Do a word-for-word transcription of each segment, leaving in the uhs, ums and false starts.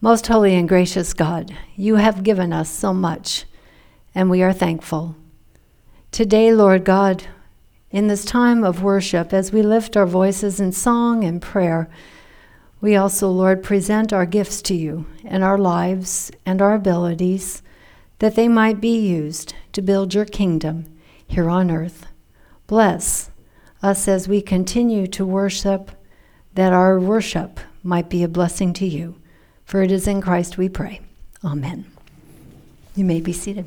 Most holy and gracious God, you have given us so much, and we are thankful. Today, Lord God, in this time of worship, as we lift our voices in song and prayer, we also, Lord, present our gifts to you and our lives and our abilities, that they might be used to build your kingdom here on earth. Bless us as we continue to worship, that our worship might be a blessing to you. For it is in Christ we pray. Amen. You may be seated.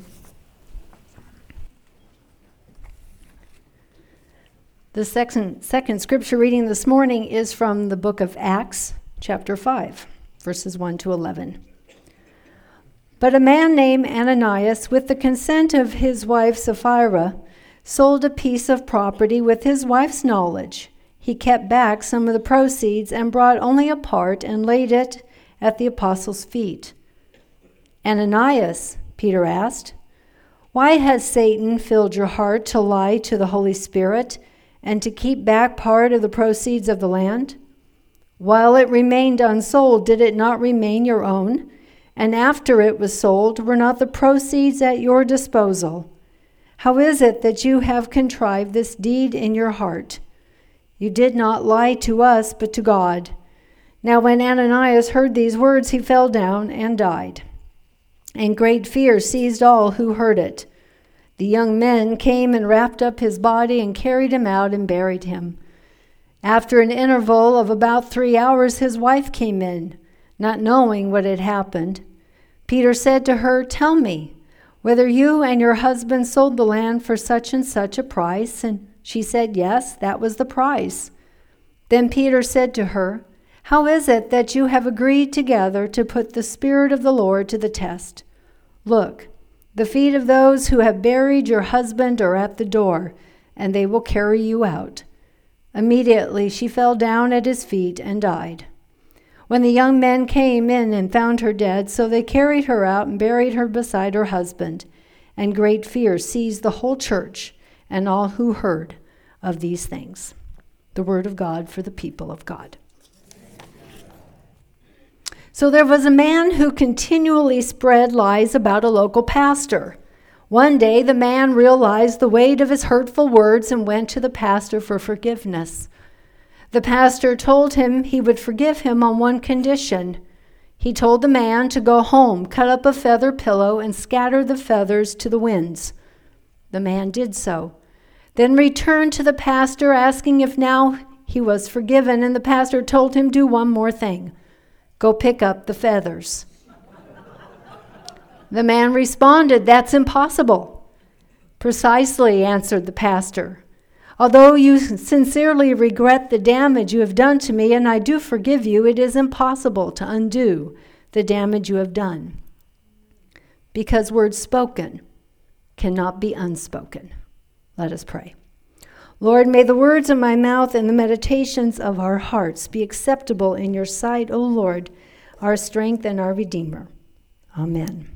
The second, second scripture reading this morning is from the book of Acts, chapter five, verses one to eleven. But a man named Ananias, with the consent of his wife Sapphira, sold a piece of property with his wife's knowledge. He kept back some of the proceeds and brought only a part and laid it at the apostles' feet. Ananias, Peter asked, why has Satan filled your heart to lie to the Holy Spirit and to keep back part of the proceeds of the land? While it remained unsold, did it not remain your own? And after it was sold, were not the proceeds at your disposal? How is it that you have contrived this deed in your heart? You did not lie to us, but to God. Now when Ananias heard these words, he fell down and died. And great fear seized all who heard it. The young men came and wrapped up his body and carried him out and buried him. After an interval of about three hours, his wife came in, not knowing what had happened. Peter said to her, tell me, whether you and your husband sold the land for such and such a price? And she said, yes, that was the price. Then Peter said to her, how is it that you have agreed together to put the Spirit of the Lord to the test? Look, the feet of those who have buried your husband are at the door, and they will carry you out. Immediately she fell down at his feet and died. When the young men came in and found her dead, so they carried her out and buried her beside her husband. And great fear seized the whole church and all who heard of these things. The word of God for the people of God. So there was a man who continually spread lies about a local pastor. One day the man realized the weight of his hurtful words and went to the pastor for forgiveness. The pastor told him he would forgive him on one condition. He told the man to go home, cut up a feather pillow, and scatter the feathers to the winds. The man did so, then returned to the pastor asking if now he was forgiven, and the pastor told him, do one more thing. Go pick up the feathers. The man responded, that's impossible. Precisely, answered the pastor. Although you sincerely regret the damage you have done to me, and I do forgive you, it is impossible to undo the damage you have done. Because words spoken cannot be unspoken. Let us pray. Lord, may the words of my mouth and the meditations of our hearts be acceptable in your sight, O Lord, our strength and our Redeemer. Amen.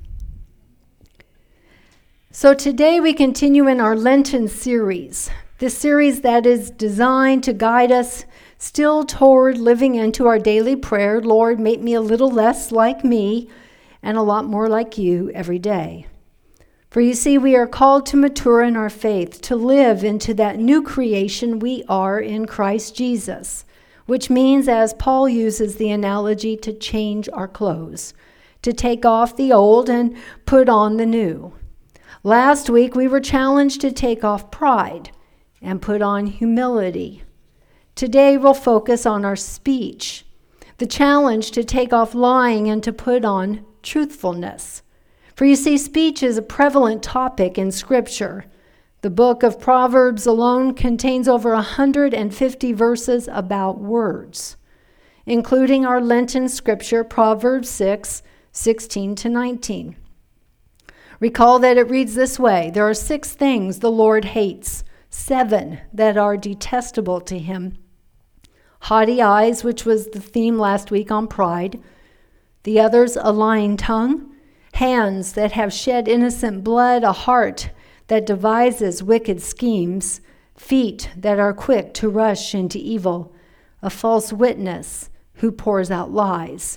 So today we continue in our Lenten series, this series that is designed to guide us still toward living into our daily prayer, Lord, make me a little less like me and a lot more like you every day. For you see, we are called to mature in our faith, to live into that new creation we are in Christ Jesus, which means, as Paul uses the analogy, to change our clothes, to take off the old and put on the new. Last week, we were challenged to take off pride and put on humility. Today, we'll focus on our speech, the challenge to take off lying and to put on truthfulness. For you see, speech is a prevalent topic in Scripture. The book of Proverbs alone contains over one hundred fifty verses about words, including our Lenten scripture, Proverbs six, sixteen to nineteen. Recall that it reads this way: there are six things the Lord hates, seven that are detestable to him. Haughty eyes, which was the theme last week on pride. The others, a lying tongue. Hands that have shed innocent blood, a heart that devises wicked schemes, feet that are quick to rush into evil, a false witness who pours out lies,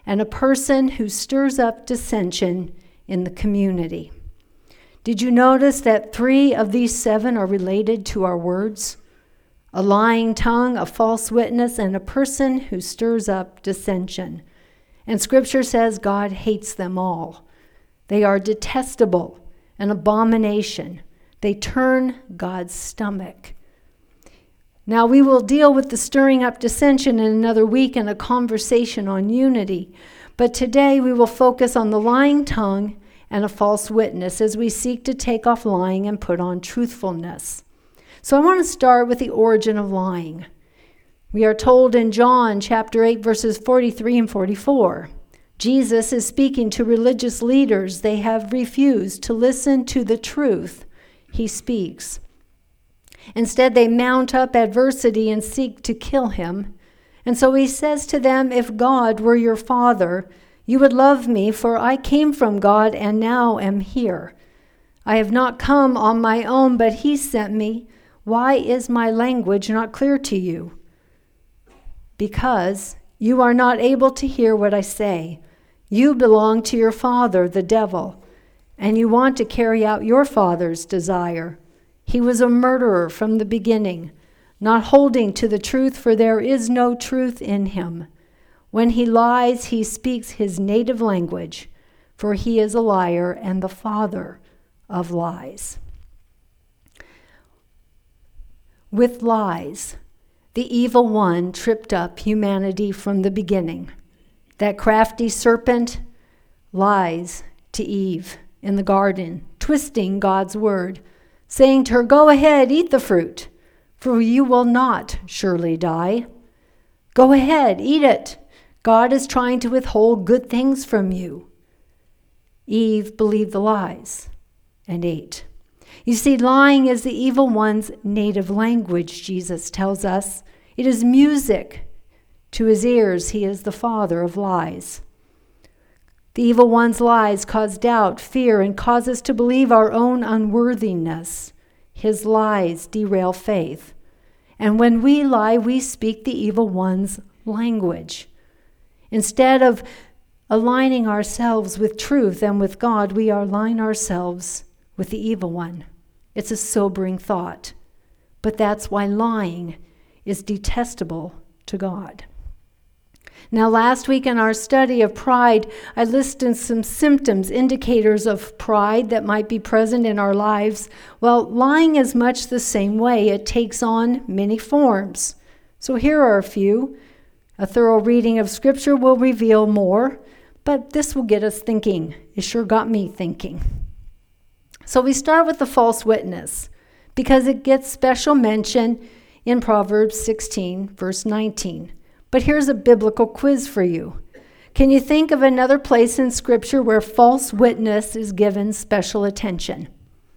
and a person who stirs up dissension in the community. Did you notice that three of these seven are related to our words? A lying tongue, a false witness, and a person who stirs up dissension. And Scripture says God hates them all. They are detestable, an abomination. They turn God's stomach. Now we will deal with the stirring up dissension in another week in a conversation on unity. But today we will focus on the lying tongue and a false witness as we seek to take off lying and put on truthfulness. So I want to start with the origin of lying. We are told in John chapter eight, verses forty-three and forty-four, Jesus is speaking to religious leaders. They have refused to listen to the truth he speaks. Instead, they mount up adversity and seek to kill him. And so he says to them, if God were your Father, you would love me, for I came from God and now am here. I have not come on my own, but he sent me. Why is my language not clear to you? Because you are not able to hear what I say. You belong to your father, the devil, and you want to carry out your father's desire. He was a murderer from the beginning, not holding to the truth, for there is no truth in him. When he lies, he speaks his native language, for he is a liar and the father of lies. With lies, the evil one tripped up humanity from the beginning. That crafty serpent lies to Eve in the garden, twisting God's word, saying to her, go ahead, eat the fruit, for you will not surely die. Go ahead, eat it. God is trying to withhold good things from you. Eve believed the lies and ate. You see, lying is the evil one's native language, Jesus tells us. It is music to his ears. He is the father of lies. The evil one's lies cause doubt, fear, and cause us to believe our own unworthiness. His lies derail faith. And when we lie, we speak the evil one's language. Instead of aligning ourselves with truth and with God, we align ourselves with the evil one. It's a sobering thought. But that's why lying is detestable to God. Now, last week in our study of pride, I listed some symptoms, indicators of pride that might be present in our lives. Well, lying is much the same way. It takes on many forms. So here are a few. A thorough reading of Scripture will reveal more, but this will get us thinking. It sure got me thinking. So we start with the false witness, because it gets special mention in Proverbs sixteen, verse nineteen. But here's a biblical quiz for you. Can you think of another place in Scripture where false witness is given special attention?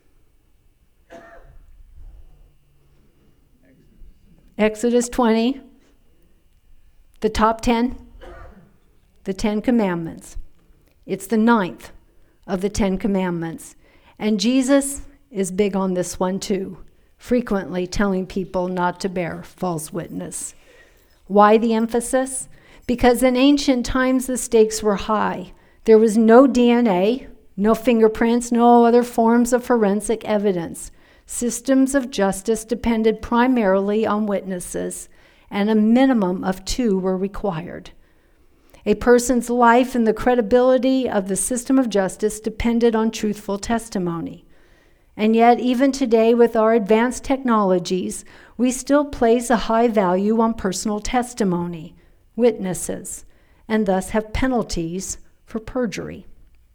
Exodus twenty, the top ten, the Ten Commandments. It's the ninth of the Ten Commandments. And Jesus is big on this one too, frequently telling people not to bear false witness. Why the emphasis? Because in ancient times the stakes were high. There was no D N A, no fingerprints, no other forms of forensic evidence. Systems of justice depended primarily on witnesses, and a minimum of two were required. A person's life and the credibility of the system of justice depended on truthful testimony. And yet, even today, with our advanced technologies, we still place a high value on personal testimony, witnesses, and thus have penalties for perjury.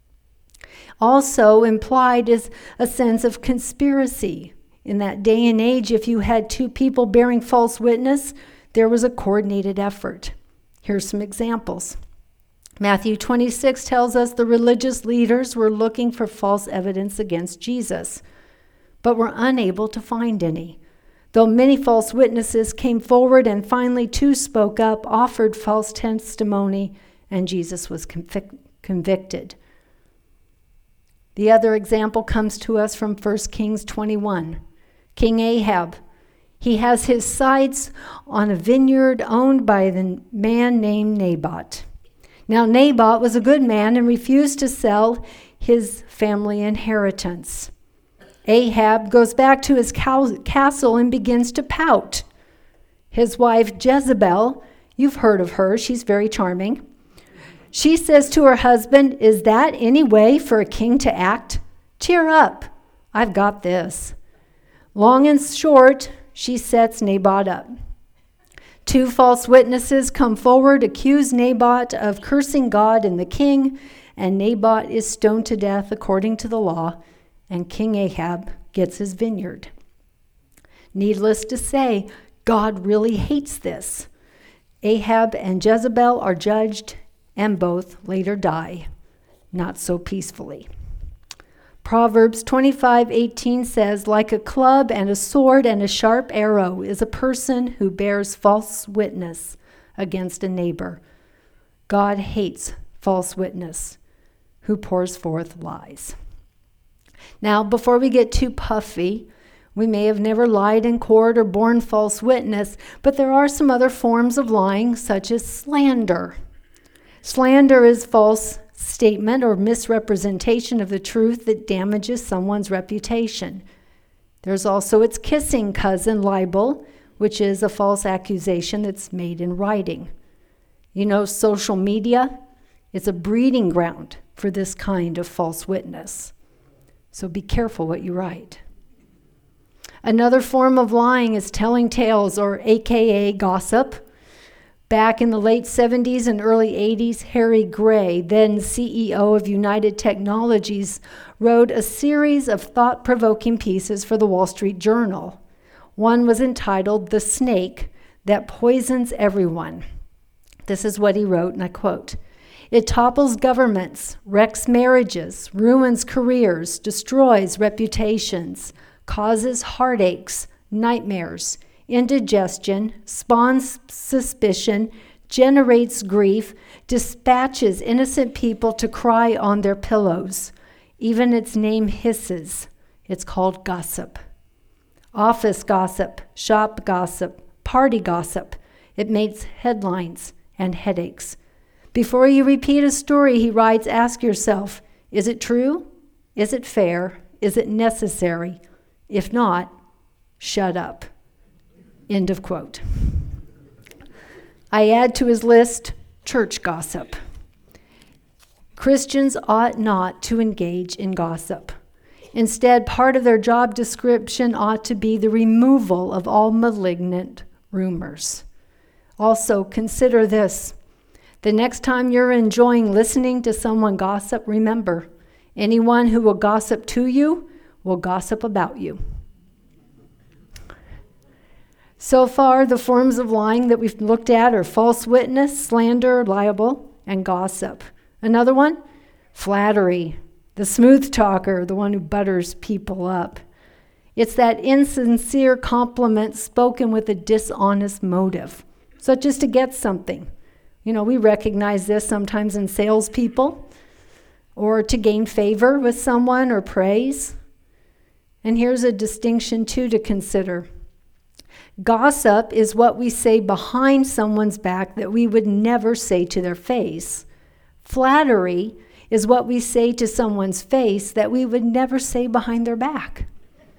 Also implied is a sense of conspiracy. In that day and age, if you had two people bearing false witness, there was a coordinated effort. Here's some examples. Matthew twenty-six tells us the religious leaders were looking for false evidence against Jesus, but were unable to find any. Though many false witnesses came forward and finally two spoke up, offered false testimony, and Jesus was convic- convicted. The other example comes to us from First Kings twenty-one. King Ahab, he has his sights on a vineyard owned by the man named Naboth. Now Naboth was a good man and refused to sell his family inheritance. Ahab goes back to his castle and begins to pout. His wife Jezebel, you've heard of her, she's very charming. She says to her husband, "Is that any way for a king to act? Cheer up, I've got this." Long and short, she sets Naboth up. Two false witnesses come forward, accuse Naboth of cursing God and the king, and Naboth is stoned to death according to the law, and King Ahab gets his vineyard. Needless to say, God really hates this. Ahab and Jezebel are judged, and both later die, not so peacefully. Proverbs twenty-five eighteen says, "Like a club and a sword and a sharp arrow is a person who bears false witness against a neighbor." God hates false witness who pours forth lies. Now, before we get too puffy, we may have never lied in court or borne false witness, but there are some other forms of lying, such as slander. Slander is false statement or misrepresentation of the truth that damages someone's reputation. There's also its kissing cousin, libel, which is a false accusation that's made in writing. You know, social media, it's a breeding ground for this kind of false witness. So be careful what you write. Another form of lying is telling tales, or A K A gossip. Back in the late seventies and early eighties, Harry Gray, then C E O of United Technologies, wrote a series of thought-provoking pieces for the Wall Street Journal. One was entitled "The Snake That Poisons Everyone." This is what he wrote, and I quote, "It topples governments, wrecks marriages, ruins careers, destroys reputations, causes heartaches, nightmares, indigestion, spawns suspicion, generates grief, dispatches innocent people to cry on their pillows. Even its name hisses. It's called gossip. Office gossip, shop gossip, party gossip. It makes headlines and headaches. Before you repeat a story," he writes, "ask yourself, is it true? Is it fair? Is it necessary? If not, shut up." End of quote. I add to his list church gossip. Christians ought not to engage in gossip. Instead, part of their job description ought to be the removal of all malignant rumors. Also, consider this. The next time you're enjoying listening to someone gossip, remember, anyone who will gossip to you will gossip about you. So far, the forms of lying that we've looked at are false witness, slander, libel, and gossip. Another one, flattery, the smooth talker, the one who butters people up. It's that insincere compliment spoken with a dishonest motive, such as to get something. You know, we recognize this sometimes in salespeople, or to gain favor with someone or praise. And here's a distinction, too, to consider. Gossip is what we say behind someone's back that we would never say to their face. Flattery is what we say to someone's face that we would never say behind their back.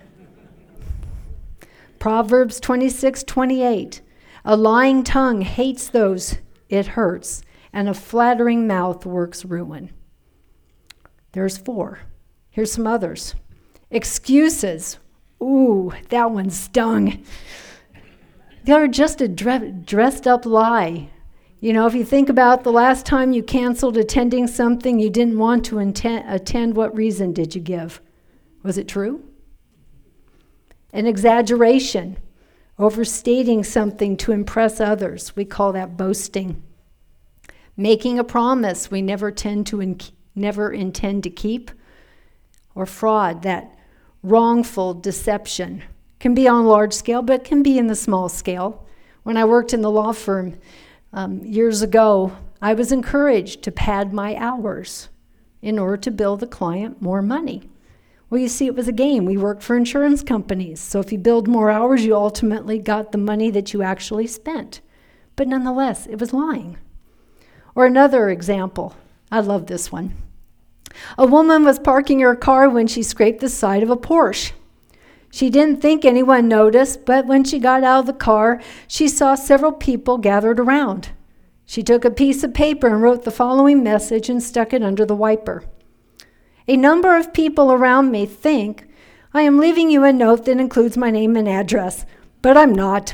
Proverbs twenty-six twenty-eight. A lying tongue hates those it hurts, and a flattering mouth works ruin. There's four. Here's some others. Excuses. Ooh, that one stung. They're just a dre- dressed up lie. You know, if you think about the last time you canceled attending something you didn't want to inten- attend, what reason did you give? Was it true? An exaggeration, overstating something to impress others. We call that boasting. Making a promise we never tend to in- never intend to keep. Or fraud, that wrongful deception. Can be on a large scale, but can be in the small scale. When I worked in the law firm um, years ago, I was encouraged to pad my hours in order to bill the client more money. Well, you see, it was a game. We worked for insurance companies, so if you billed more hours, you ultimately got the money that you actually spent. But nonetheless, it was lying. Or another example. I love this one. A woman was parking her car when she scraped the side of a Porsche. She didn't think anyone noticed, but when she got out of the car, she saw several people gathered around. She took a piece of paper and wrote the following message and stuck it under the wiper. A number of people around me think I am leaving you a note that includes my name and address, but I'm not.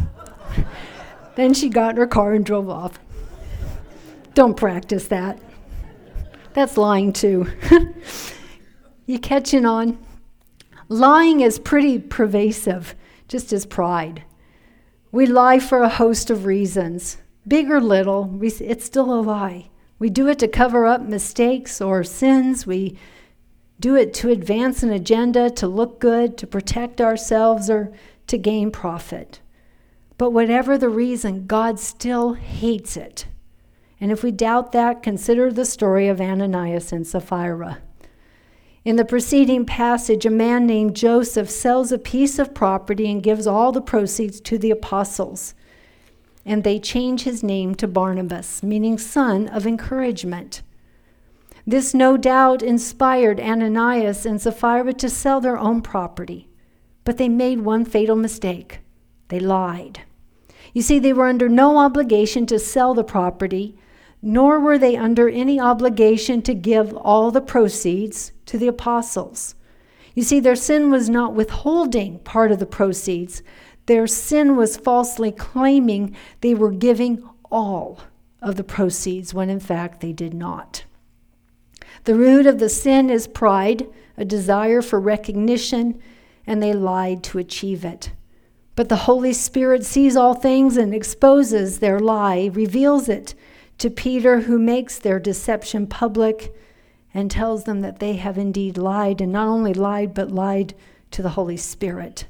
Then she got in her car and drove off. Don't practice that. That's lying too. You catching on? Lying is pretty pervasive, just as pride. We lie for a host of reasons. Big or little, we, it's still a lie. We do it to cover up mistakes or sins. We do it to advance an agenda, to look good, to protect ourselves, or to gain profit. But whatever the reason, God still hates it. And if we doubt that, consider the story of Ananias and Sapphira. In the preceding passage, a man named Joseph sells a piece of property and gives all the proceeds to the apostles. And they change his name to Barnabas, meaning son of encouragement. This no doubt inspired Ananias and Sapphira to sell their own property. But they made one fatal mistake. They lied. You see, they were under no obligation to sell the property, nor were they under any obligation to give all the proceeds to the apostles. You see, their sin was not withholding part of the proceeds. Their sin was falsely claiming they were giving all of the proceeds when in fact they did not. The root of the sin is pride, a desire for recognition, and they lied to achieve it. But the Holy Spirit sees all things and exposes their lie, reveals it to Peter, who makes their deception public and tells them that they have indeed lied, and not only lied, but lied to the Holy Spirit.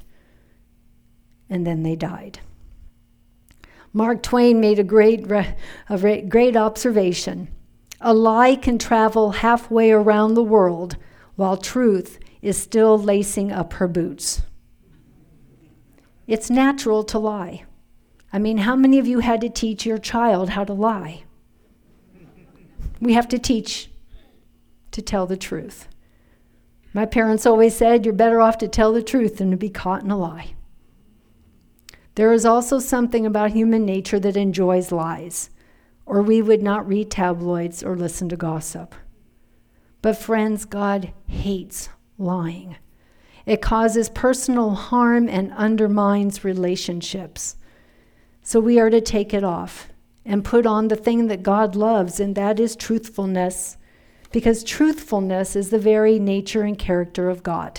And then they died. Mark Twain made a great, a great observation. A lie can travel halfway around the world while truth is still lacing up her boots. It's natural to lie. I mean, how many of you had to teach your child how to lie? We have to teach to tell the truth. My parents always said, you're better off to tell the truth than to be caught in a lie. There is also something about human nature that enjoys lies, or we would not read tabloids or listen to gossip. But friends, God hates lying. It causes personal harm and undermines relationships. So we are to take it off and put on the thing that God loves, and that is truthfulness, because truthfulness is the very nature and character of God.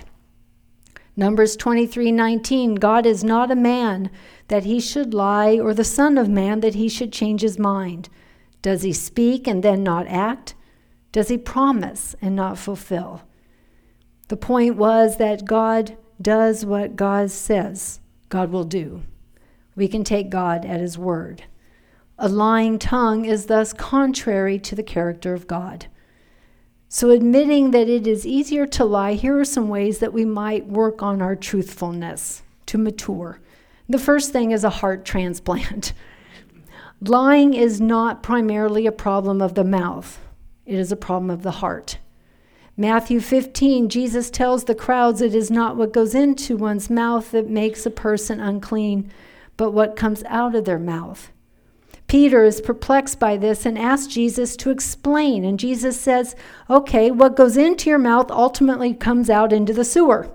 Numbers twenty-three nineteen, God is not a man that he should lie, or the son of man that he should change his mind. Does he speak and then not act? Does he promise and not fulfill? The point was that God does what God says God will do. We can take God at his word. A lying tongue is thus contrary to the character of God. So admitting that it is easier to lie, here are some ways that we might work on our truthfulness to mature. The first thing is a heart transplant. Lying is not primarily a problem of the mouth. It is a problem of the heart. Matthew fifteen, Jesus tells the crowds it is not what goes into one's mouth that makes a person unclean, but what comes out of their mouth. Peter is perplexed by this and asks Jesus to explain. And Jesus says, okay, what goes into your mouth ultimately comes out into the sewer.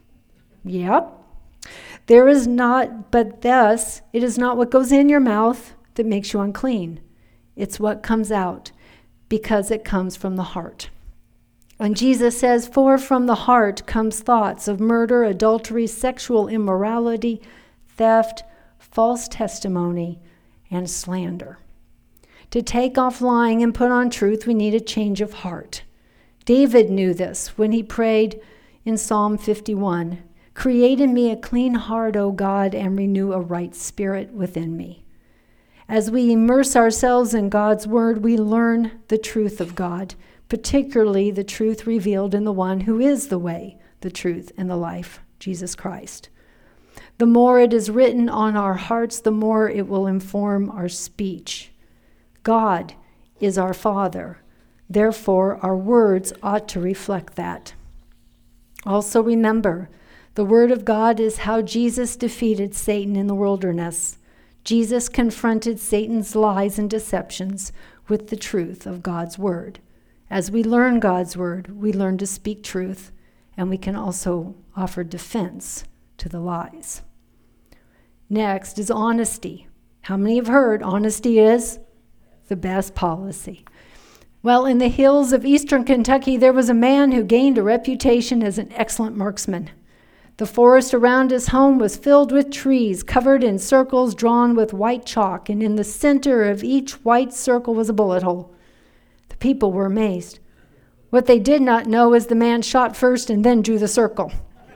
Yep. There is not, but thus, it is not what goes in your mouth that makes you unclean. It's what comes out, because it comes from the heart. And Jesus says, for from the heart comes thoughts of murder, adultery, sexual immorality, theft, false testimony, and slander. To take off lying and put on truth, we need a change of heart. David knew this when he prayed in Psalm fifty-one, create in me a clean heart, O God, and renew a right spirit within me. As we immerse ourselves in God's word, we learn the truth of God, particularly the truth revealed in the one who is the way, the truth, and the life, Jesus Christ. The more it is written on our hearts, the more it will inform our speech. God is our Father. Therefore, our words ought to reflect that. Also remember, the Word of God is how Jesus defeated Satan in the wilderness. Jesus confronted Satan's lies and deceptions with the truth of God's Word. As we learn God's Word, we learn to speak truth, and we can also offer defense to the lies. Next is honesty. How many have heard honesty is the best policy? Well, in the hills of eastern Kentucky, there was a man who gained a reputation as an excellent marksman. The forest around his home was filled with trees, covered in circles drawn with white chalk, and in the center of each white circle was a bullet hole. The people were amazed. What they did not know is the man shot first and then drew the circle.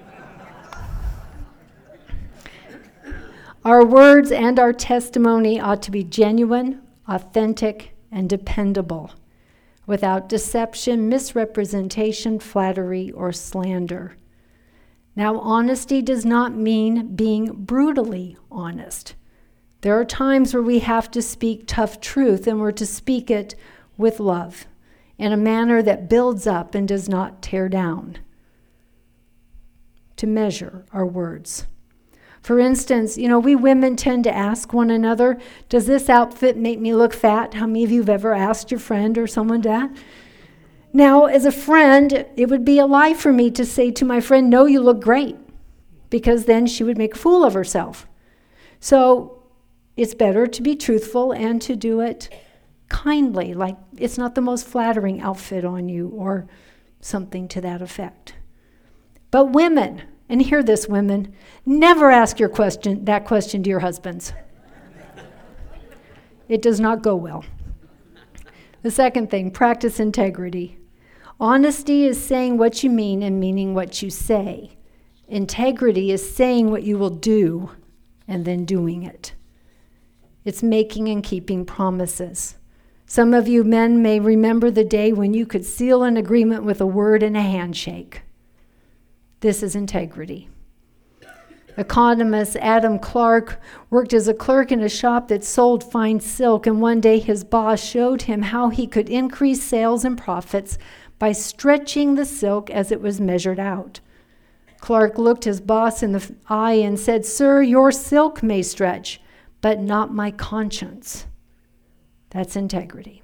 Our words and our testimony ought to be genuine, authentic, and dependable, without deception, misrepresentation, flattery, or slander. Now, honesty does not mean being brutally honest. There are times where we have to speak tough truth, and we're to speak it with love, in a manner that builds up and does not tear down. To measure our words. For instance, you know, we women tend to ask one another, does this outfit make me look fat? How many of you have ever asked your friend or someone that? Now, as a friend, it would be a lie for me to say to my friend, no, you look great, because then she would make a fool of herself. So it's better to be truthful and to do it kindly, like it's not the most flattering outfit on you or something to that effect. But women, and hear this, women, never ask your question, that question to your husbands. It does not go well. The second thing, practice integrity. Honesty is saying what you mean and meaning what you say. Integrity is saying what you will do and then doing it. It's making and keeping promises. Some of you men may remember the day when you could seal an agreement with a word and a handshake. This is integrity. Economist Adam Clark worked as a clerk in a shop that sold fine silk, and one day his boss showed him how he could increase sales and profits by stretching the silk as it was measured out. Clark looked his boss in the eye and said, "Sir, your silk may stretch, but not my conscience." That's integrity.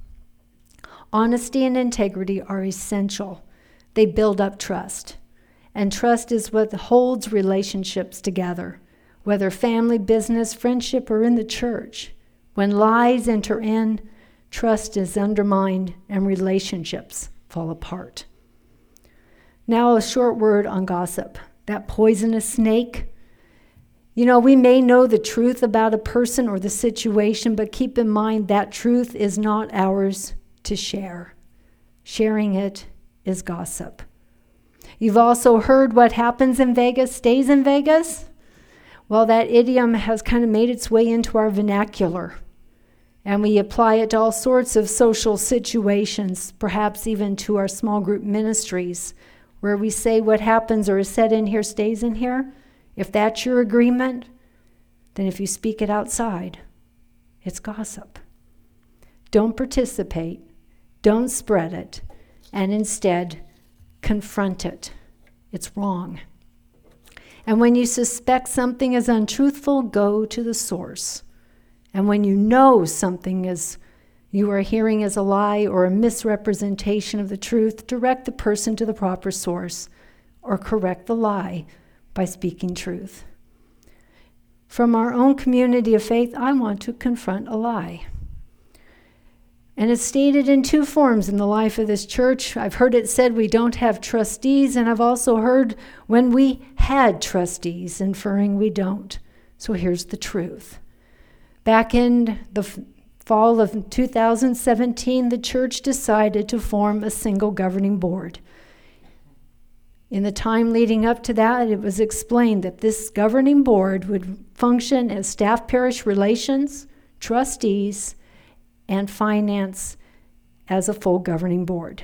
Honesty and integrity are essential. They build up trust. And trust is what holds relationships together, whether family, business, friendship, or in the church. When lies enter in, trust is undermined and relationships fall apart. Now a short word on gossip, that poisonous snake. You know, we may know the truth about a person or the situation, but keep in mind that truth is not ours to share. Sharing it is gossip. You've also heard what happens in Vegas stays in Vegas. Well, that idiom has kind of made its way into our vernacular, and we apply it to all sorts of social situations, perhaps even to our small group ministries, where we say what happens or is said in here stays in here. If that's your agreement, then if you speak it outside, it's gossip. Don't participate, don't spread it, and instead confront it. It's wrong. And when you suspect something is untruthful, go to the source. And when you know something is you are hearing as a lie or a misrepresentation of the truth, direct the person to the proper source or correct the lie by speaking truth. From our own community of faith, I want to confront a lie. And it's stated in two forms in the life of this church. I've heard it said we don't have trustees, and I've also heard when we had trustees, inferring we don't. So here's the truth. Back in the f- fall of two thousand seventeen, the church decided to form a single governing board. In the time leading up to that, it was explained that this governing board would function as staff parish relations, trustees, and finance as a full governing board.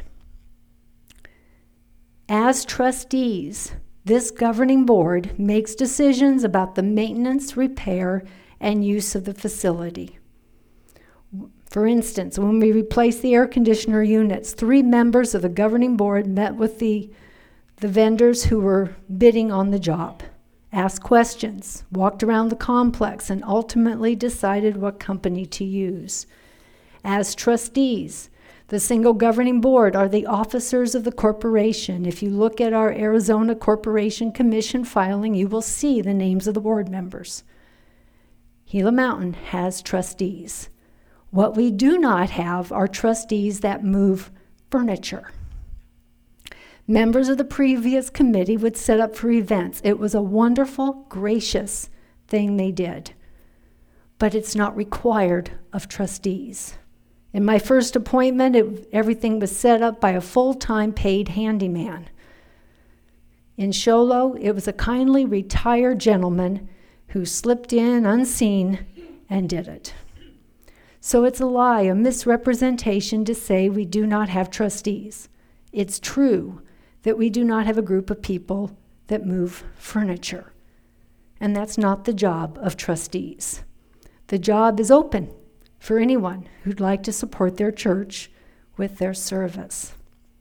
As trustees, this governing board makes decisions about the maintenance, repair, and use of the facility. For instance, when we replaced the air conditioner units, three members of the governing board met with the, the vendors who were bidding on the job, asked questions, walked around the complex, and ultimately decided what company to use. As trustees, the single governing board are the officers of the corporation. If you look at our Arizona Corporation Commission filing, you will see the names of the board members. Gila Mountain has trustees. What we do not have are trustees that move furniture. Members of the previous committee would set up for events. It was a wonderful, gracious thing they did, but it's not required of trustees. In my first appointment, it, everything was set up by a full-time paid handyman. In Show Low, it was a kindly retired gentleman who slipped in unseen and did it. So it's a lie, a misrepresentation to say we do not have trustees. It's true that we do not have a group of people that move furniture. And that's not the job of trustees. The job is open for anyone who'd like to support their church with their service.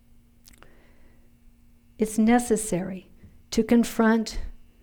It's necessary to confront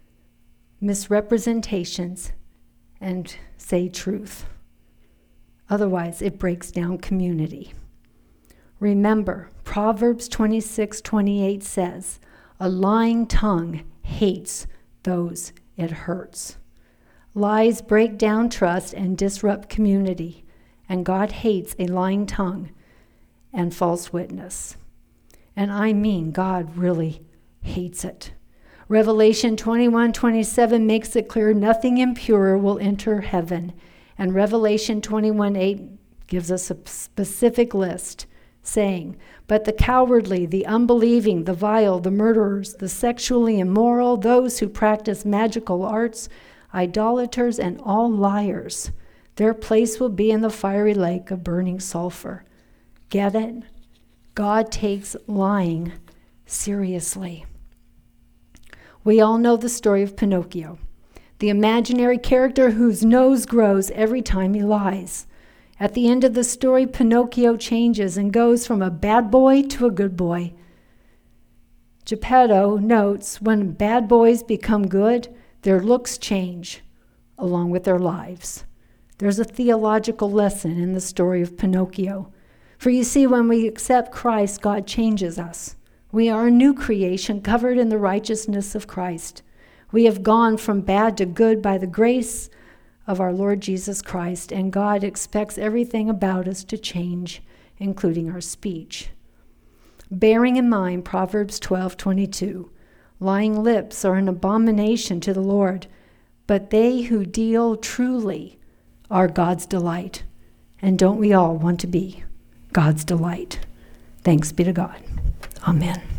misrepresentations and say truth. Otherwise, it breaks down community. Remember, Proverbs twenty-six twenty-eight says, "A lying tongue hates those it hurts." Lies break down trust and disrupt community, and God hates a lying tongue and false witness. And I mean, God really hates it. Revelation twenty-one twenty-seven makes it clear nothing impure will enter heaven. And Revelation twenty-one eight gives us a specific list, saying, "But the cowardly, the unbelieving, the vile, the murderers, the sexually immoral, those who practice magical arts, idolaters, and all liars, their place will be in the fiery lake of burning sulfur." Get it? God takes lying seriously. We all know the story of Pinocchio, the imaginary character whose nose grows every time he lies. At the end of the story, Pinocchio changes and goes from a bad boy to a good boy. Geppetto notes when bad boys become good, their looks change along with their lives. There's a theological lesson in the story of Pinocchio. For you see, when we accept Christ, God changes us. We are a new creation covered in the righteousness of Christ. We have gone from bad to good by the grace of our Lord Jesus Christ, and God expects everything about us to change, including our speech. Bearing in mind Proverbs twelve twenty-two, lying lips are an abomination to the Lord, but they who deal truly are God's delight. And don't we all want to be God's delight? Thanks be to God. Amen.